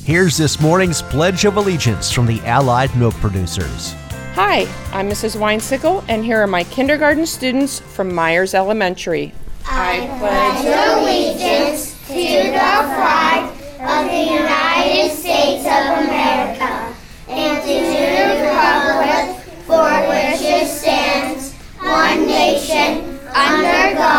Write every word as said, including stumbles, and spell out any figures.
Here's this morning's Pledge of Allegiance from the Allied Milk Producers. Hi, I'm Missus Weinsickle, and here are my kindergarten students from Myers Elementary. I pledge allegiance to the flag of the United States of America and to the republic for which it stands, one nation, under God,